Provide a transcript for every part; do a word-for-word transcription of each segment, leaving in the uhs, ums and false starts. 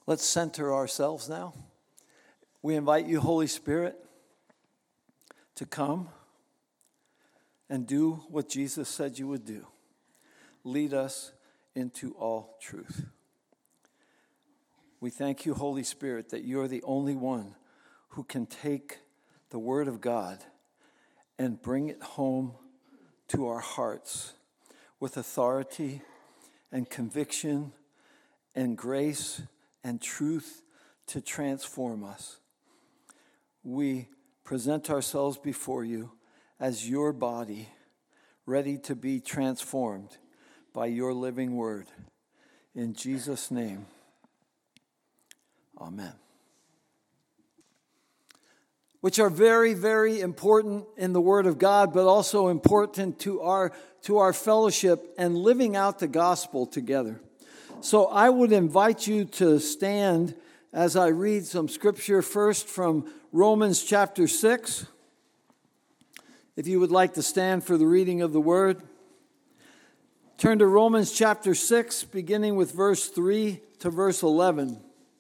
Let's center ourselves now. We invite you, Holy Spirit, to come and do what Jesus said you would do. Lead us into all truth. We thank you, Holy Spirit, that you're the only one who can take the Word of God and bring it home to our hearts with authority and conviction and grace and truth to transform us. We present ourselves before you as your body, ready to be transformed by your living word. In Jesus' name, amen. Which are very, very important in the Word of God, but also important to our, to our fellowship and living out the gospel together. So I would invite you to stand as I read some scripture, first from Romans chapter six. If you would like to stand for the reading of the word. Turn to Romans chapter six, beginning with verse three to verse eleven.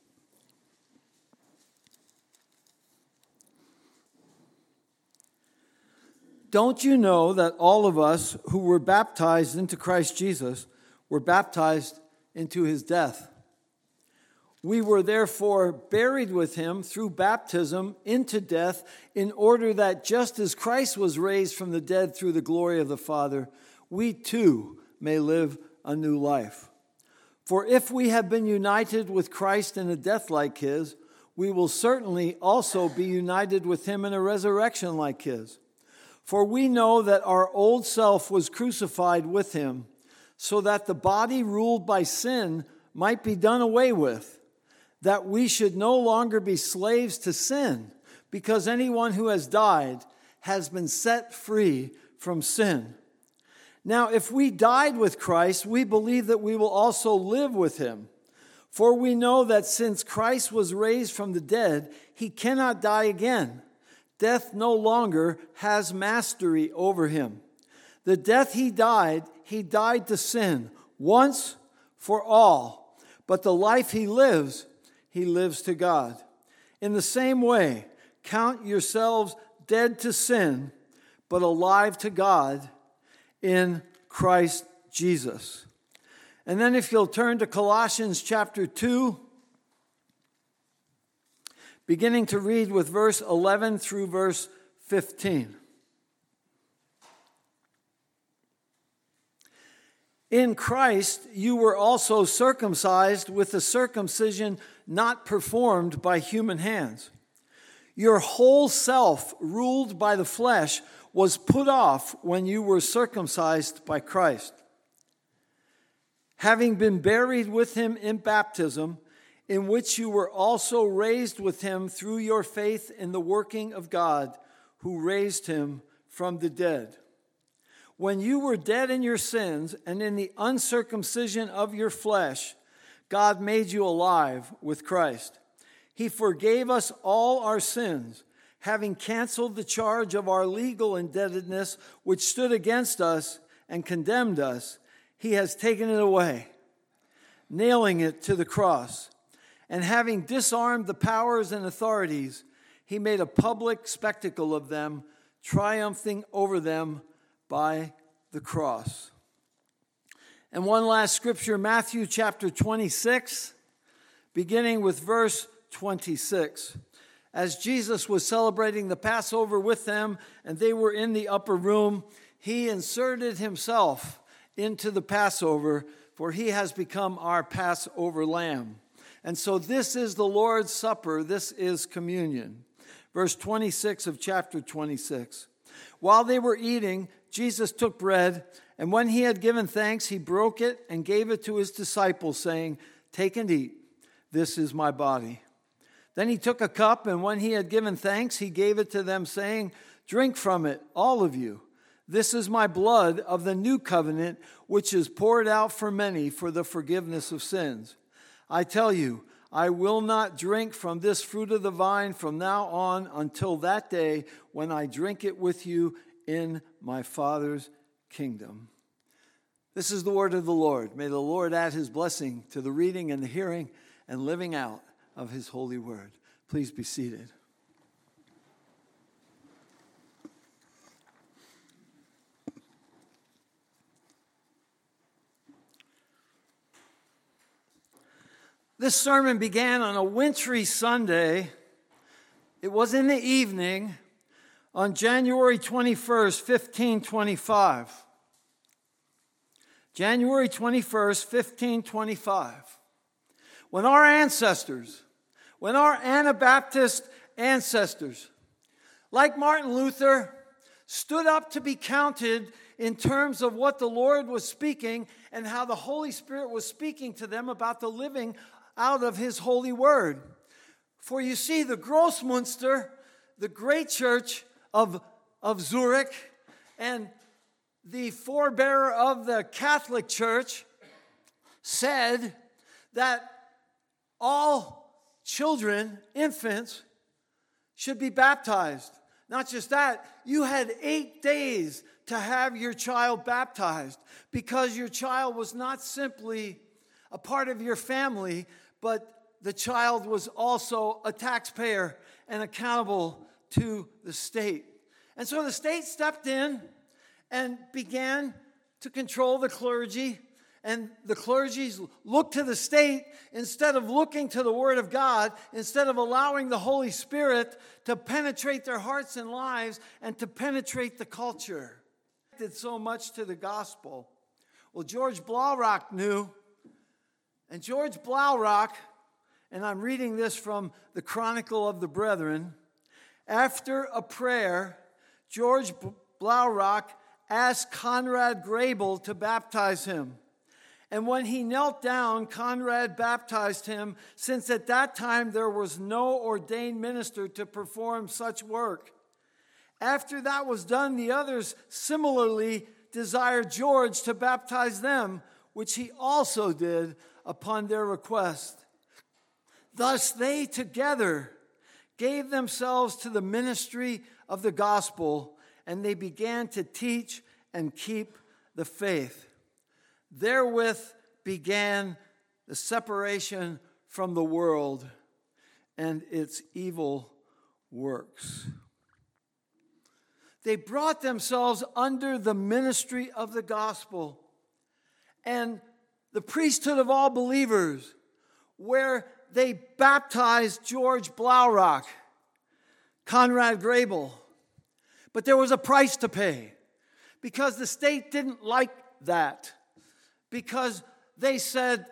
Don't you know that all of us who were baptized into Christ Jesus were baptized into his death? We were therefore buried with him through baptism into death, in order that just as Christ was raised from the dead through the glory of the Father, we too may live a new life. For if we have been united with Christ in a death like his, we will certainly also be united with him in a resurrection like his. For we know that our old self was crucified with him, so that the body ruled by sin might be done away with, that we should no longer be slaves to sin, because anyone who has died has been set free from sin. Now, if we died with Christ, we believe that we will also live with him. For we know that since Christ was raised from the dead, he cannot die again. Death no longer has mastery over him. The death he died, he died to sin once for all. But the life he lives, he lives to God. In the same way, count yourselves dead to sin, but alive to God in Christ Jesus. And then if you'll turn to Colossians chapter two, beginning to read with verse eleven through verse fifteen. In Christ, you were also circumcised with a circumcision not performed by human hands. Your whole self, ruled by the flesh, was put off when you were circumcised by Christ. Having been buried with him in baptism, in which you were also raised with him through your faith in the working of God, who raised him from the dead. When you were dead in your sins and in the uncircumcision of your flesh, God made you alive with Christ. He forgave us all our sins, having canceled the charge of our legal indebtedness, which stood against us and condemned us. He has taken it away, nailing it to the cross. And having disarmed the powers and authorities, he made a public spectacle of them, triumphing over them by the cross. And one last scripture, Matthew chapter twenty-six, beginning with verse twenty-six. As Jesus was celebrating the Passover with them, and they were in the upper room, he inserted himself into the Passover, for he has become our Passover lamb. And so this is the Lord's Supper, this is communion. Verse twenty-six of chapter twenty-six. While they were eating, Jesus took bread, and when he had given thanks, he broke it and gave it to his disciples, saying, "Take and eat, this is my body." Then he took a cup, and when he had given thanks, he gave it to them, saying, "Drink from it, all of you. This is my blood of the new covenant, which is poured out for many for the forgiveness of sins. I tell you, I will not drink from this fruit of the vine from now on until that day when I drink it with you in my Father's kingdom." This is the word of the Lord. May the Lord add his blessing to the reading and the hearing and living out of his holy word. Please be seated. This sermon began on a wintry Sunday. It was in the evening on January twenty-first, fifteen twenty-five. January twenty-first, fifteen twenty-five. When our ancestors, when our Anabaptist ancestors, like Martin Luther, stood up to be counted in terms of what the Lord was speaking and how the Holy Spirit was speaking to them about the living out of his holy word. For you see, the Grossmünster, the great church of, of Zurich, and the forebearer of the Catholic Church, said that all children, infants, should be baptized. Not just that, you had eight days to have your child baptized, because your child was not simply a part of your family, but the child was also a taxpayer and accountable to the state. And so the state stepped in and began to control the clergy. And the clergy looked to the state instead of looking to the Word of God, instead of allowing the Holy Spirit to penetrate their hearts and lives and to penetrate the culture. Did so much to the gospel. Well, George Blaurock knew. And George Blaurock, and I'm reading this from the Chronicle of the Brethren, after a prayer, George Blaurock asked Conrad Grebel to baptize him. And when he knelt down, Conrad baptized him, since at that time there was no ordained minister to perform such work. After that was done, the others similarly desired George to baptize them, which he also did upon their request. Thus they together gave themselves to the ministry of the gospel, and they began to teach and keep the faith. Therewith began the separation from the world and its evil works. They brought themselves under the ministry of the gospel and the priesthood of all believers, where they baptized George Blaurock, Conrad Grebel. But there was a price to pay, because the state didn't like that, because they said,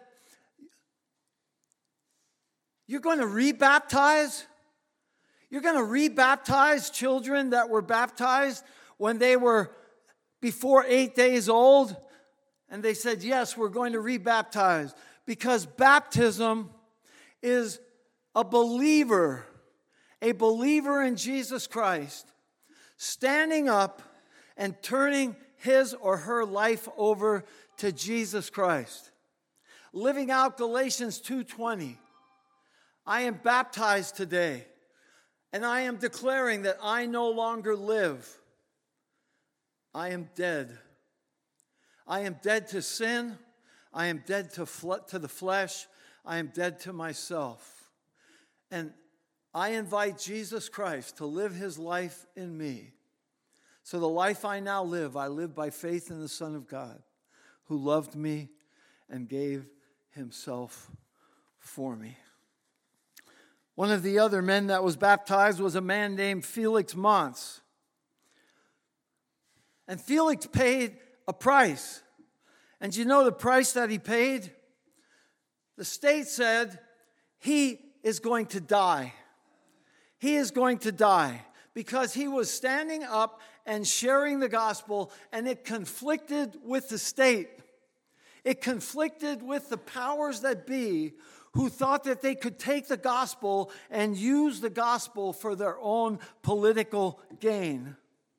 you're going to rebaptize? You're going to rebaptize children that were baptized when they were before eight days old? And they said, yes, we're going to rebaptize, because baptism is a believer, a believer in Jesus Christ, standing up and turning his or her life over to Jesus Christ. Living out Galatians two twenty. I am baptized today, and I am declaring that I no longer live. I am dead. I am dead to sin. I am dead to, fle- to the flesh. I am dead to myself. And I invite Jesus Christ to live his life in me. So the life I now live, I live by faith in the Son of God, who loved me and gave himself for me. One of the other men that was baptized was a man named Felix Mons. And Felix paid a price. And you know the price that he paid? The state said he is going to die. He is going to die because he was standing up and sharing the gospel, and it conflicted with the state. It conflicted with the powers that be, who thought that they could take the gospel and use the gospel for their own political gain.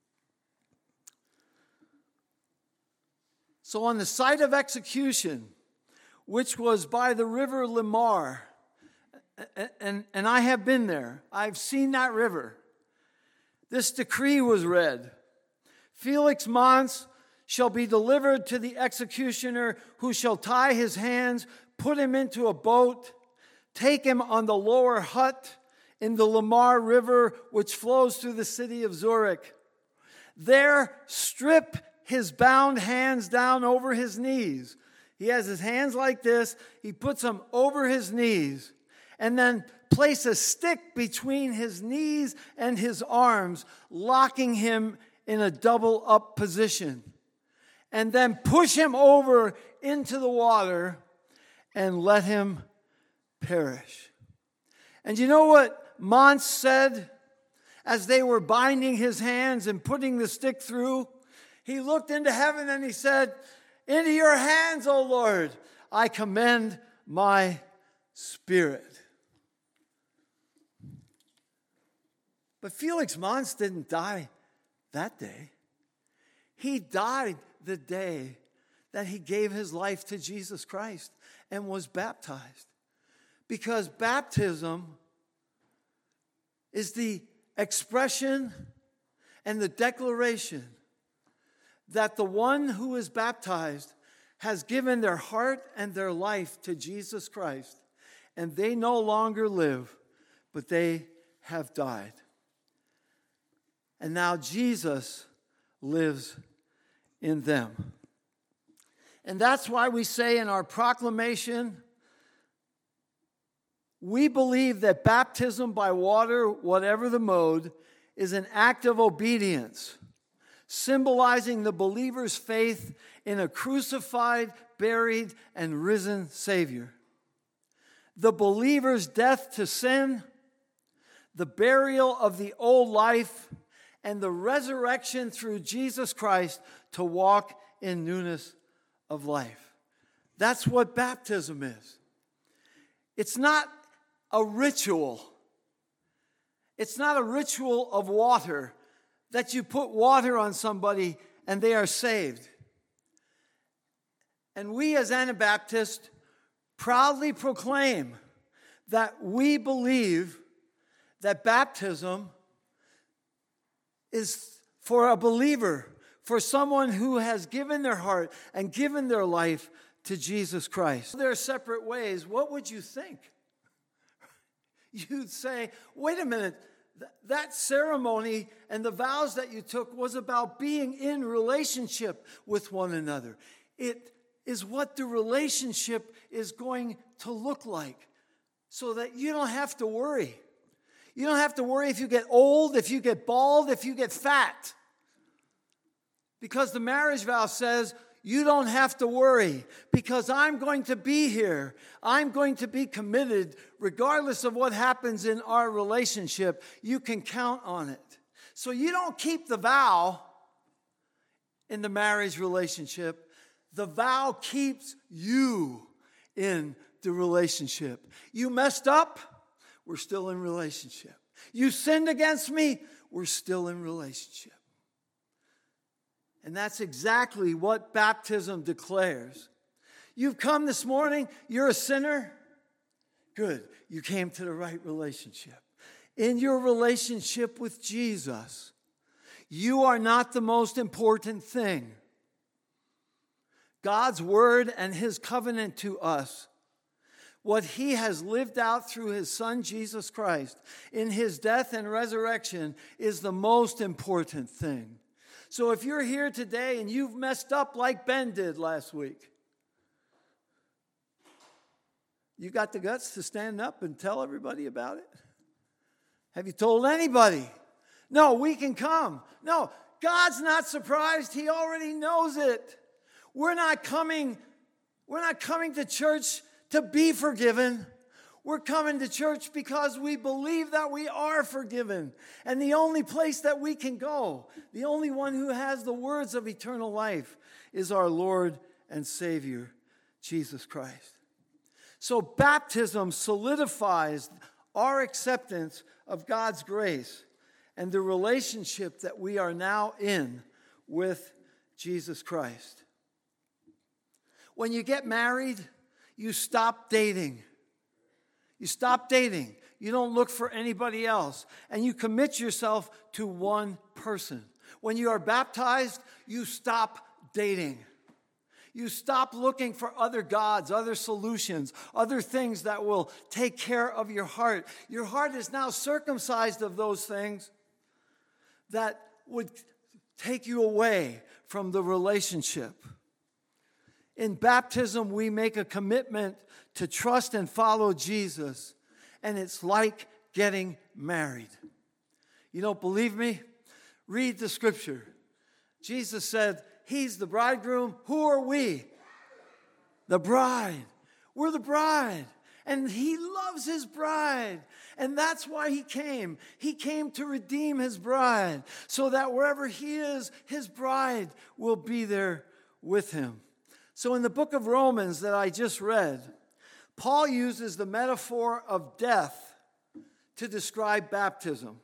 So on the site of execution, which was by the river Limar, and, and I have been there, I've seen that river, this decree was read: Felix Mons shall be delivered to the executioner, who shall tie his hands, put him into a boat, take him on the lower hut in the Lamar River, which flows through the city of Zurich. There, strip his bound hands down over his knees. He has his hands like this. He puts them over his knees. And then place a stick between his knees and his arms, locking him in a double up position. And then push him over into the water and let him perish. And you know what Mons said as they were binding his hands and putting the stick through? He looked into heaven and he said, "Into your hands, O Lord, I commend my spirit." But Felix Mons didn't die that day. He died the day that he gave his life to Jesus Christ and was baptized. Because baptism is the expression and the declaration that the one who is baptized has given their heart and their life to Jesus Christ, and they no longer live, but they have died. And now Jesus lives in them. And that's why we say in our proclamation, we believe that baptism by water, whatever the mode, is an act of obedience, symbolizing the believer's faith in a crucified, buried, and risen Savior. The believer's death to sin, the burial of the old life, and the resurrection through Jesus Christ to walk in newness of life. That's what baptism is. It's not a ritual. It's not a ritual of water that you put water on somebody and they are saved. And we as Anabaptists proudly proclaim that we believe that baptism is for a believer, for someone who has given their heart and given their life to Jesus Christ. There are separate ways. What would you think? You'd say, wait a minute, th- that ceremony and the vows that you took was about being in relationship with one another. It is what the relationship is going to look like so that you don't have to worry. You don't have to worry if you get old, if you get bald, if you get fat. Because the marriage vow says, you don't have to worry because I'm going to be here. I'm going to be committed regardless of what happens in our relationship. You can count on it. So you don't keep the vow in the marriage relationship. The vow keeps you in the relationship. You messed up, we're still in relationship. You sinned against me, we're still in relationship. And that's exactly what baptism declares. You've come this morning, you're a sinner. Good, you came to the right relationship. In your relationship with Jesus, you are not the most important thing. God's word and his covenant to us, what he has lived out through his son Jesus Christ in his death and resurrection, is the most important thing. So if you're here today and you've messed up like Ben did last week, you got the guts to stand up and tell everybody about it? Have you told anybody? No, we can come. No, God's not surprised. He already knows it. We're not coming, we're not coming to church to be forgiven. We're coming to church because we believe that we are forgiven. And the only place that we can go, the only one who has the words of eternal life, is our Lord and Savior, Jesus Christ. So baptism solidifies our acceptance of God's grace and the relationship that we are now in with Jesus Christ. When you get married, you stop dating. You stop dating. You don't look for anybody else. And you commit yourself to one person. When you are baptized, you stop dating. You stop looking for other gods, other solutions, other things that will take care of your heart. Your heart is now circumcised of those things that would take you away from the relationship. In baptism, we make a commitment to trust and follow Jesus, and it's like getting married. You don't believe me? Read the scripture. Jesus said, He's the bridegroom. Who are we? The bride. We're the bride. And He loves His bride. And that's why He came. He came to redeem His bride, so that wherever He is, His bride will be there with Him. So in the book of Romans that I just read, Paul uses the metaphor of death to describe baptism.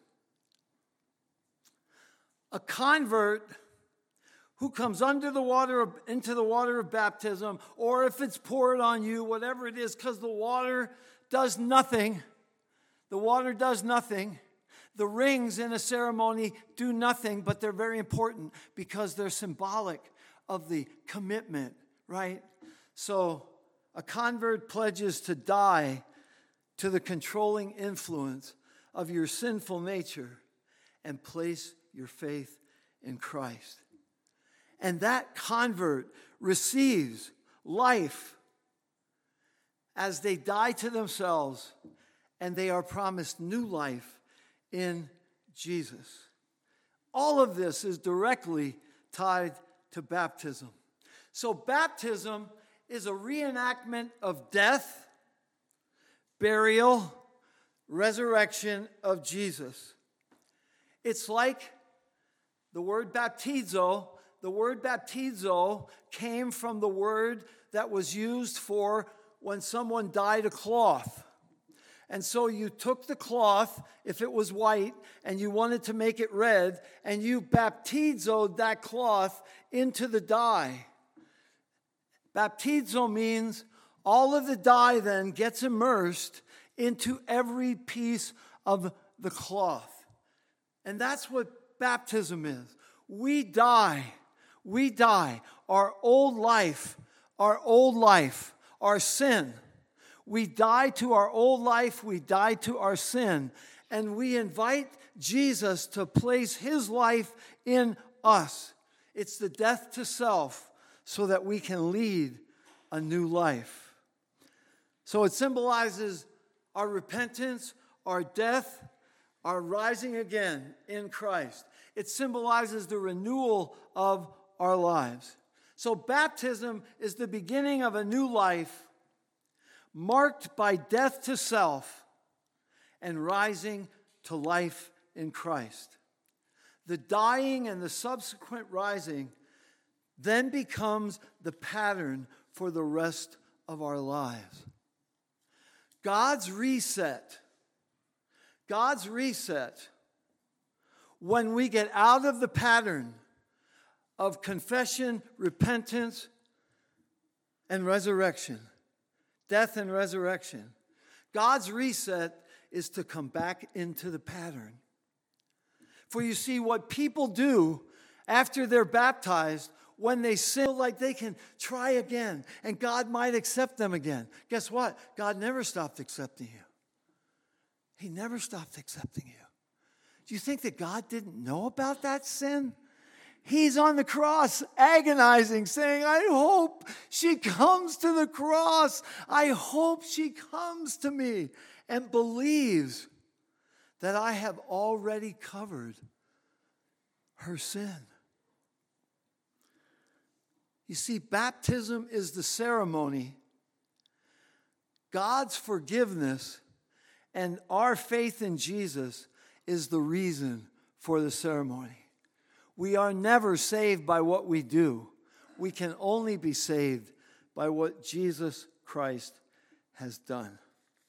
A convert who comes under the water, of, into the water of baptism, or if it's poured on you, whatever it is, because the water does nothing. The water does nothing. The rings in a ceremony do nothing, but they're very important because they're symbolic of the commitment, right? So a convert pledges to die to the controlling influence of your sinful nature and place your faith in Christ. And that convert receives life as they die to themselves, and they are promised new life in Jesus. All of this is directly tied to baptism. So baptism is a reenactment of death, burial, resurrection of Jesus. It's like the word baptizo. The word baptizo came from the word that was used for when someone dyed a cloth. And so you took the cloth, if it was white, and you wanted to make it red, and you baptizoed that cloth into the dye. Baptizo means all of the dye then gets immersed into every piece of the cloth. And that's what baptism is. We die. We die. Our old life, our old life, our sin. We die to our old life. We die to our sin. And we invite Jesus to place His life in us. It's the death to self so that we can lead a new life. So it symbolizes our repentance, our death, our rising again in Christ. It symbolizes the renewal of our lives. So baptism is the beginning of a new life marked by death to self and rising to life in Christ. The dying and the subsequent rising then becomes the pattern for the rest of our lives. God's reset, God's reset, when we get out of the pattern of confession, repentance, and resurrection, death and resurrection, God's reset is to come back into the pattern. For you see, what people do after they're baptized, when they sin, like they can try again, and God might accept them again. Guess what? God never stopped accepting you. He never stopped accepting you. Do you think that God didn't know about that sin? He's on the cross agonizing, saying, I hope she comes to the cross. I hope she comes to me and believes that I have already covered her sin. You see, baptism is the ceremony. God's forgiveness and our faith in Jesus is the reason for the ceremony. We are never saved by what we do. We can only be saved by what Jesus Christ has done.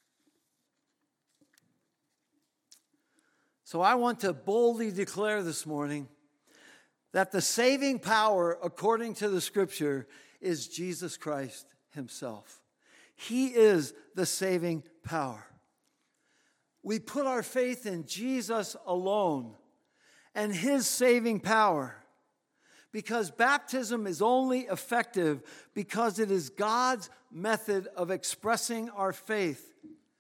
So I want to boldly declare this morning that the saving power, according to the Scripture, is Jesus Christ Himself. He is the saving power. We put our faith in Jesus alone and His saving power Because baptism is only effective because it is God's method of expressing our faith.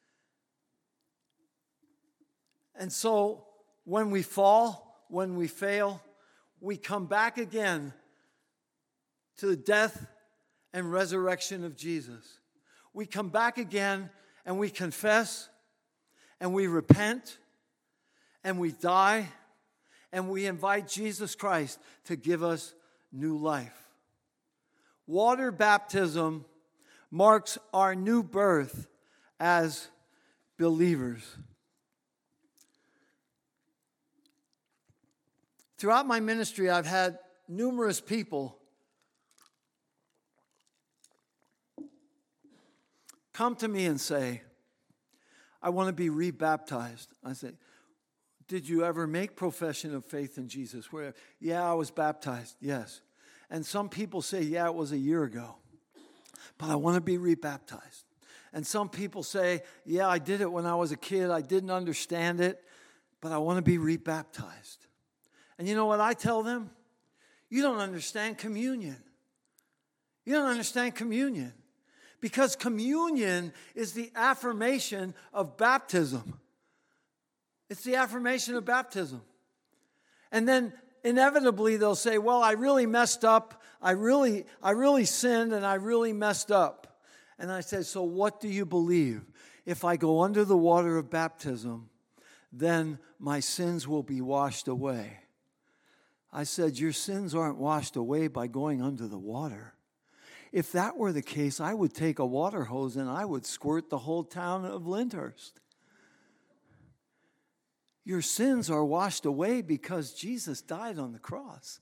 And so when we fall, when we fail, we come back again to the death and resurrection of Jesus. We come back again and we confess and we repent and we die and we invite Jesus Christ to give us new life. Water baptism marks our new birth as believers. Throughout my ministry, I've had numerous people come to me and say, I want to be rebaptized. I say, did you ever make profession of faith in Jesus? Where, yeah, I was baptized, yes. And some people say, yeah, it was a year ago, but I want to be rebaptized. And some people say, yeah, I did it when I was a kid. I didn't understand it, but I want to be rebaptized. And you know what I tell them? You don't understand communion. You don't understand communion. Because communion is the affirmation of baptism. It's the affirmation of baptism. And then inevitably they'll say, well, I really messed up. I really, I really sinned and I really messed up. And I said, so what do you believe? If I go under the water of baptism, then my sins will be washed away. I said, your sins aren't washed away by going under the water. If that were the case, I would take a water hose and I would squirt the whole town of Lyndhurst. Your sins are washed away because Jesus died on the cross.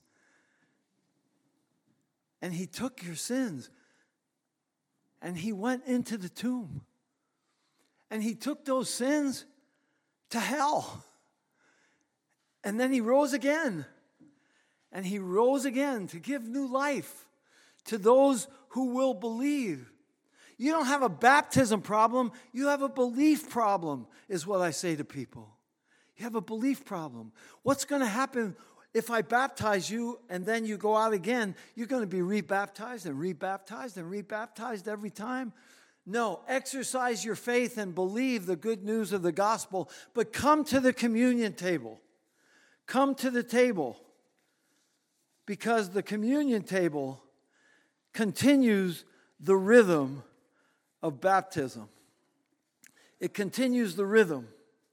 And he took your sins. And he went into the tomb. And he took those sins to hell. And then he rose again. And he rose again to give new life to those who will believe. You don't have a baptism problem. You have a belief problem, is what I say to people. You have a belief problem. What's going to happen if I baptize you and then you go out again? You're going to be rebaptized and rebaptized and rebaptized every time? No, exercise your faith and believe the good news of the gospel, but come to the communion table. Come to the table. Because the communion table continues the rhythm of baptism. It continues the rhythm.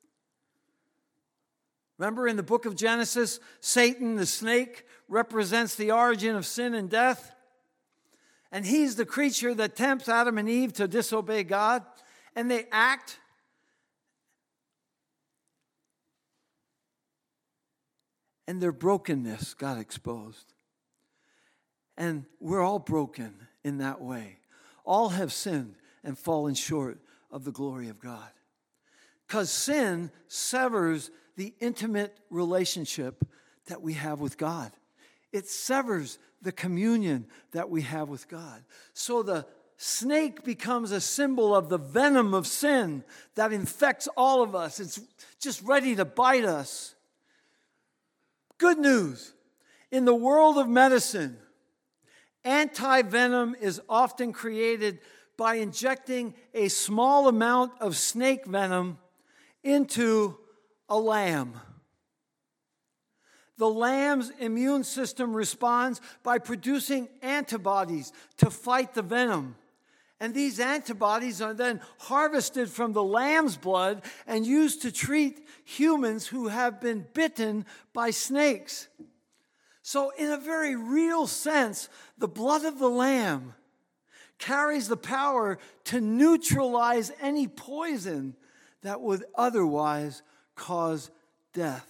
Remember in the book of Genesis, Satan, the snake, represents the origin of sin and death. And he's the creature that tempts Adam and Eve to disobey God. And they act. And their brokenness got exposed. And we're all broken in that way. All have sinned and fallen short of the glory of God. Because sin severs the intimate relationship that we have with God. It severs the communion that we have with God. So the snake becomes a symbol of the venom of sin that infects all of us. It's just ready to bite us. Good news. In the world of medicine, anti-venom is often created by injecting a small amount of snake venom into a lamb. The lamb's immune system responds by producing antibodies to fight the venom. And these antibodies are then harvested from the lamb's blood and used to treat humans who have been bitten by snakes. So in a very real sense, the blood of the lamb carries the power to neutralize any poison that would otherwise cause death.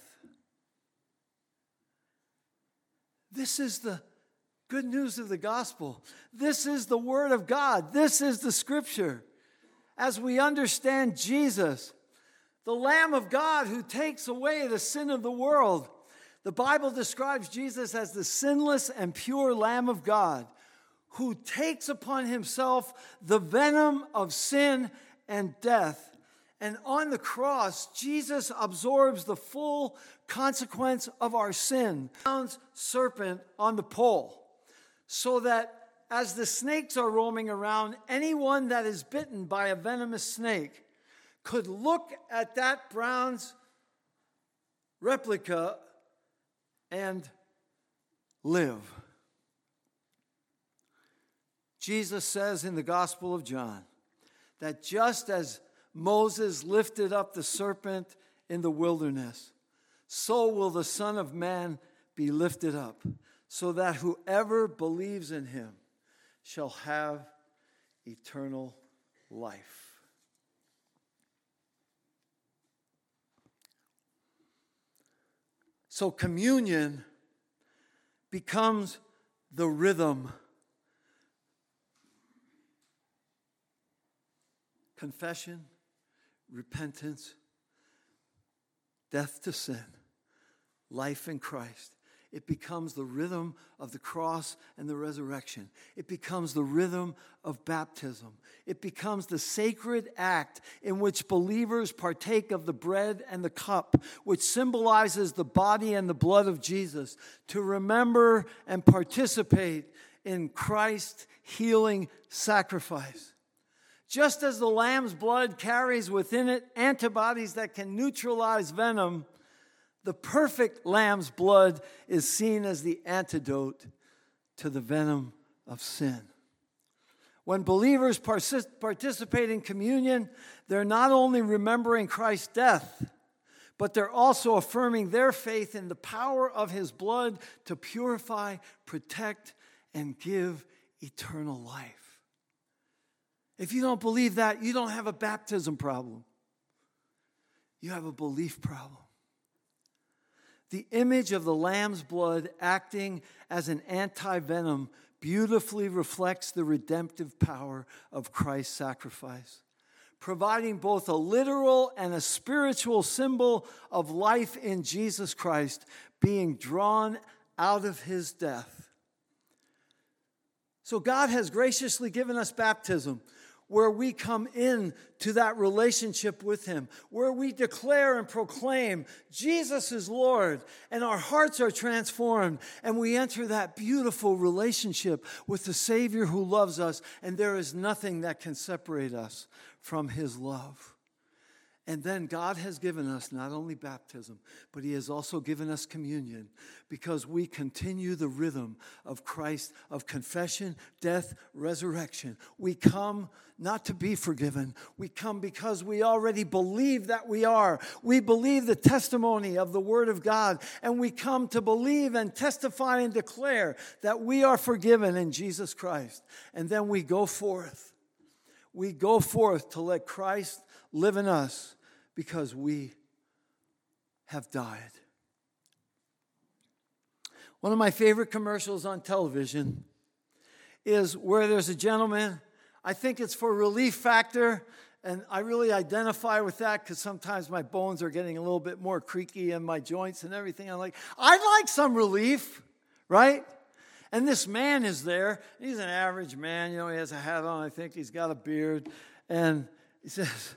This is the good news of the gospel. This is the word of God. This is the scripture. As we understand Jesus, the Lamb of God who takes away the sin of the world, the Bible describes Jesus as the sinless and pure Lamb of God who takes upon himself the venom of sin and death And on the cross, Jesus absorbs the full consequence of our sin. Serpent on the pole, so that as the snakes are roaming around, anyone that is bitten by a venomous snake could look at that bronze replica and live. Jesus says in the Gospel of John that just as Moses lifted up the serpent in the wilderness, so will the Son of Man be lifted up, so that whoever believes in him shall have eternal life. So communion becomes the rhythm. Confession, repentance, death to sin, life in Christ. It becomes the rhythm of the cross and the resurrection. It becomes the rhythm of baptism. It becomes the sacred act in which believers partake of the bread and the cup, which symbolizes the body and the blood of Jesus, to remember and participate in Christ's healing sacrifice. Just as the lamb's blood carries within it antibodies that can neutralize venom, the perfect lamb's blood is seen as the antidote to the venom of sin. When believers participate in communion, they're not only remembering Christ's death, but they're also affirming their faith in the power of his blood to purify, protect, and give eternal life. If you don't believe that, you don't have a baptism problem. You have a belief problem. The image of the lamb's blood acting as an anti-venom beautifully reflects the redemptive power of Christ's sacrifice, providing both a literal and a spiritual symbol of life in Jesus Christ being drawn out of his death. So God has graciously given us baptism, where we come in to that relationship with him, where we declare and proclaim Jesus is Lord, and our hearts are transformed, and we enter that beautiful relationship with the Savior who loves us, and there is nothing that can separate us from his love. And then God has given us not only baptism, but he has also given us communion, because we continue the rhythm of Christ, of confession, death, resurrection. We come not to be forgiven. We come because we already believe that we are. We believe the testimony of the Word of God, and we come to believe and testify and declare that we are forgiven in Jesus Christ. And then we go forth. We go forth to let Christ live in us, because we have died. One of my favorite commercials on television is where there's a gentleman, I think it's for Relief Factor, and I really identify with that because sometimes my bones are getting a little bit more creaky and my joints and everything. I'm like, I'd like some relief, right? And this man is there. He's an average man. You know, he has a hat on. I think he's got a beard. And he says,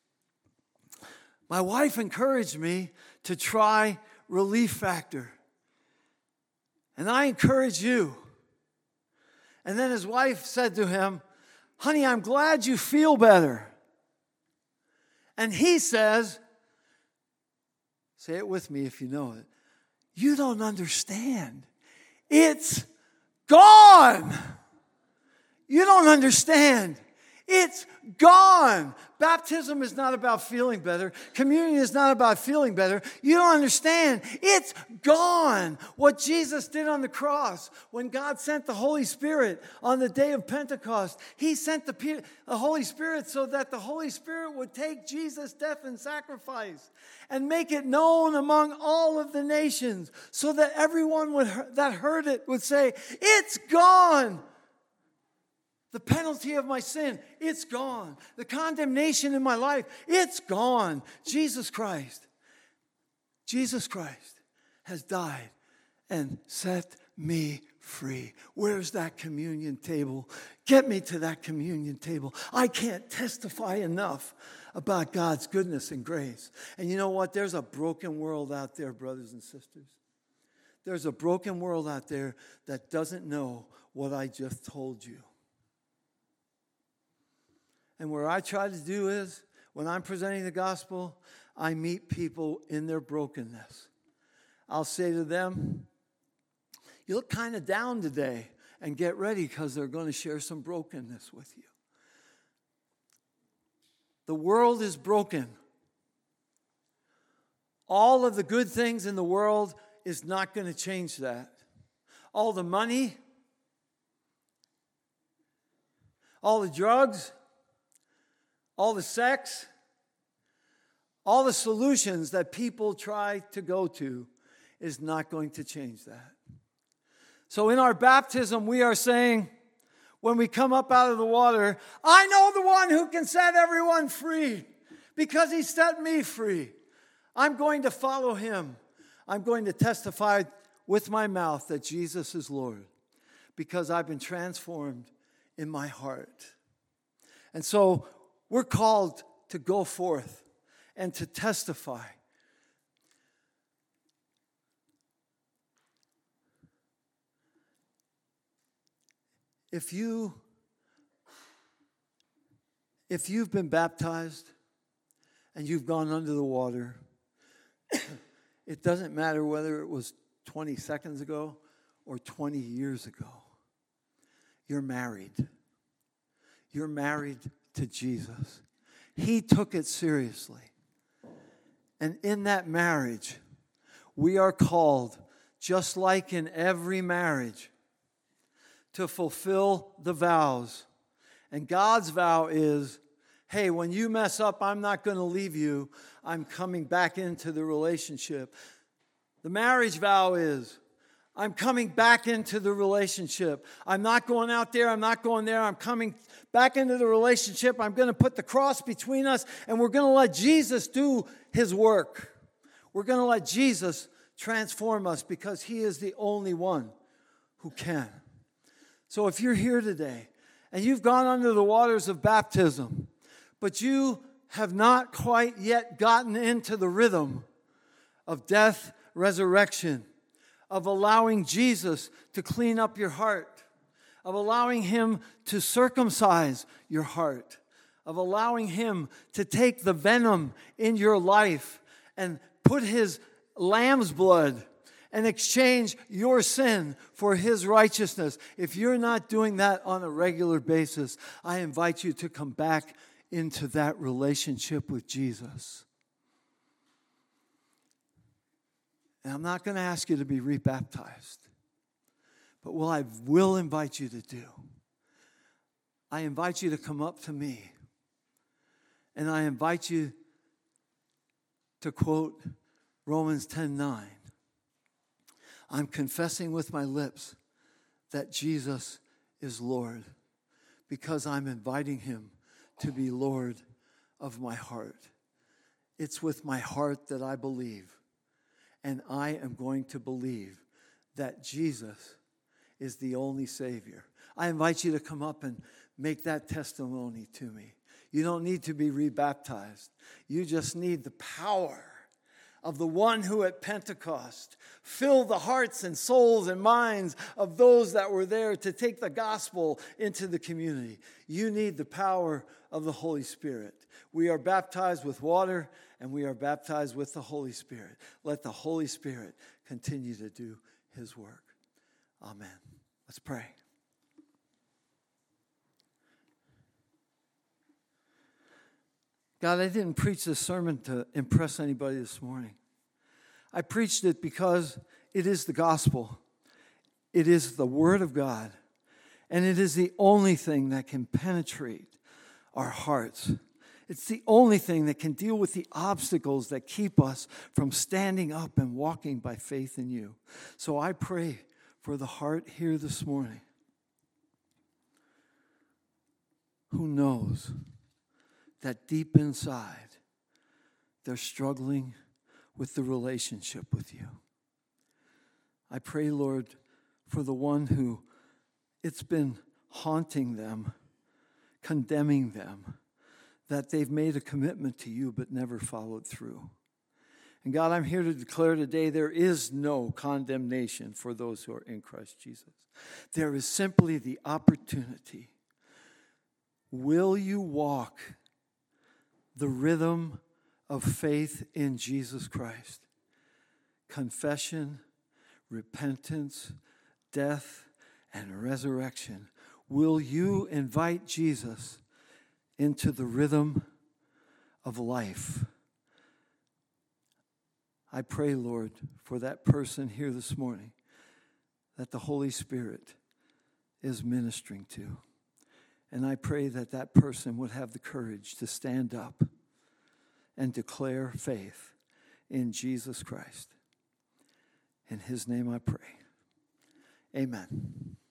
my wife encouraged me to try Relief Factor. And I encourage you. And then his wife said to him, honey, I'm glad you feel better. And he says, say it with me if you know it, you don't understand. It's gone. You don't understand. It's gone. Baptism is not about feeling better. Communion is not about feeling better. You don't understand. It's gone. What Jesus did on the cross, when God sent the Holy Spirit on the day of Pentecost, he sent the, the Holy Spirit so that the Holy Spirit would take Jesus' death and sacrifice and make it known among all of the nations, so that everyone would, that heard it would say, it's gone. The penalty of my sin, it's gone. The condemnation in my life, it's gone. Jesus Christ, Jesus Christ has died and set me free. Where's that communion table? Get me to that communion table. I can't testify enough about God's goodness and grace. And you know what? There's a broken world out there, brothers and sisters. There's a broken world out there that doesn't know what I just told you. And where I try to do is, when I'm presenting the gospel, I meet people in their brokenness. I'll say to them, you look kind of down today, and get ready because they're going to share some brokenness with you. The world is broken. All of the good things in the world is not going to change that. All the money, all the drugs, all the sex, all the solutions that people try to go to is not going to change that. So in our baptism, we are saying, when we come up out of the water, I know the one who can set everyone free because he set me free. I'm going to follow him. I'm going to testify with my mouth that Jesus is Lord because I've been transformed in my heart. And so we're called to go forth and to testify. If you, if you've been baptized and you've gone under the water, it doesn't matter whether it was twenty seconds ago or twenty years ago. You're married. You're married to Jesus. He took it seriously. And in that marriage, we are called, just like in every marriage, to fulfill the vows. And God's vow is, hey, when you mess up, I'm not going to leave you. I'm coming back into the relationship. The marriage vow is, I'm coming back into the relationship. I'm not going out there. I'm not going there. I'm coming back into the relationship. I'm going to put the cross between us, and we're going to let Jesus do his work. We're going to let Jesus transform us because he is the only one who can. So if you're here today and you've gone under the waters of baptism, but you have not quite yet gotten into the rhythm of death, resurrection, of allowing Jesus to clean up your heart, of allowing him to circumcise your heart, of allowing him to take the venom in your life and put his lamb's blood and exchange your sin for his righteousness. If you're not doing that on a regular basis, I invite you to come back into that relationship with Jesus. And I'm not going to ask you to be rebaptized, but what I will invite you to do, I invite you to come up to me, and I invite you to quote Romans ten nine. I'm confessing with my lips that Jesus is Lord because I'm inviting him to be Lord of my heart. It's with my heart that I believe, and I am going to believe that Jesus is the only Savior. I invite you to come up and make that testimony to me. You don't need to be rebaptized. You just need the power of the one who at Pentecost filled the hearts and souls and minds of those that were there to take the gospel into the community. You need the power of the Holy Spirit. We are baptized with water and we are baptized with the Holy Spirit. Let the Holy Spirit continue to do his work. Amen. Let's pray. God, I didn't preach this sermon to impress anybody this morning. I preached it because it is the gospel. It is the word of God. And it is the only thing that can penetrate our hearts. It's the only thing that can deal with the obstacles that keep us from standing up and walking by faith in you. So I pray for the heart here this morning who knows that deep inside they're struggling with the relationship with you. I pray, Lord, for the one who it's been haunting them, condemning them, that they've made a commitment to you but never followed through. And God, I'm here to declare today there is no condemnation for those who are in Christ Jesus. There is simply the opportunity. Will you walk the rhythm of faith in Jesus Christ? Confession, repentance, death, and resurrection. Will you invite Jesus into the rhythm of life? I pray, Lord, for that person here this morning that the Holy Spirit is ministering to. And I pray that that person would have the courage to stand up and declare faith in Jesus Christ. In his name I pray. Amen.